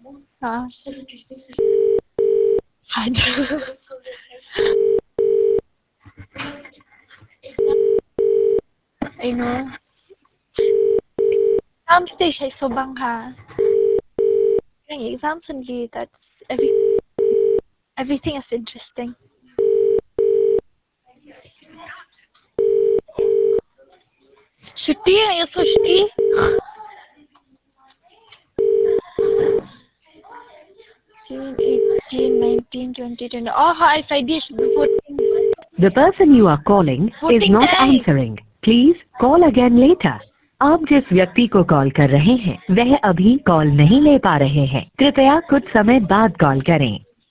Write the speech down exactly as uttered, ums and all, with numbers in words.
हाँ I know. Exam stage ay subang ha. Yung exams only, that's every everything is interesting. Shruti, are you so Shruti? eighteen, nineteen, twenty, twenty. Oh, hi, Friday should be voting. The person you are calling is Voting not day. answering. Please call again later. आप जिस व्यक्ति को call कर रहे हैं वह अभी call नहीं ले पा रहे हैं। कृपया कुछ समय बाद कॉल करें।